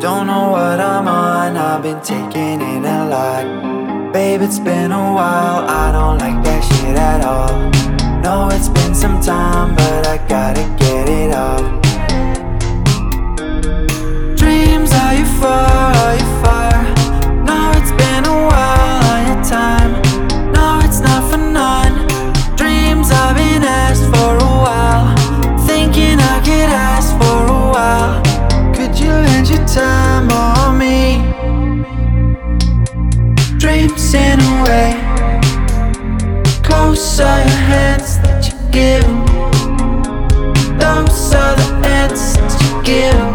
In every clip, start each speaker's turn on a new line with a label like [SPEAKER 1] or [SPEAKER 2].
[SPEAKER 1] Don't know what I'm on, I've been taking in a lot. Babe, it's been a while, I don't like that shit at all. Know it's been some time, but I gotta get it off. Dreams, are you far, are you far? No, it's been a while, on your time. No, it's not for none. Dreams, I've been asked for a while. Thinking I could ask for a while. Could you lend your time on me? Dreams in a way. Close are your hands that you give. Those are the answers you give.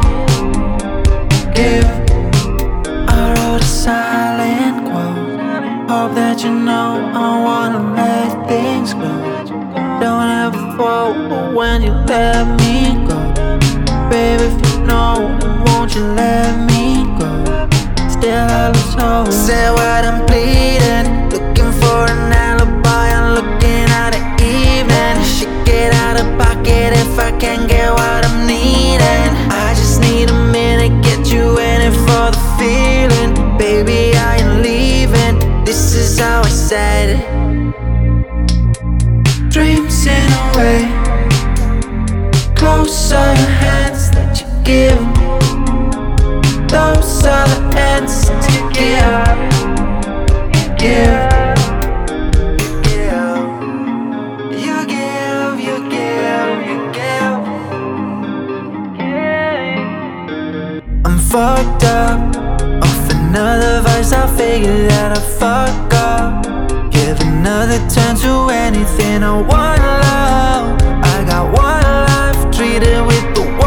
[SPEAKER 1] I wrote a silent quote. Hope that you know I wanna let things go. Don't ever fall when you let me go. Baby, if you know, then won't you let me go? Still I lose hope. Say what I'm bleeding, looking for an alibi. I'm looking at the evening. Shit get out of pocket if I can't get what I'm needing. I just need a minute, get you in it for the feeling. Baby, I ain't leaving, this is how I said it. Dreams in a way. Close are your hands that you give. Those are the answers you give. I'm fucked up off another vice. I figured that I fuck up. Give another turn to anything I want love. I got one life, treat it with the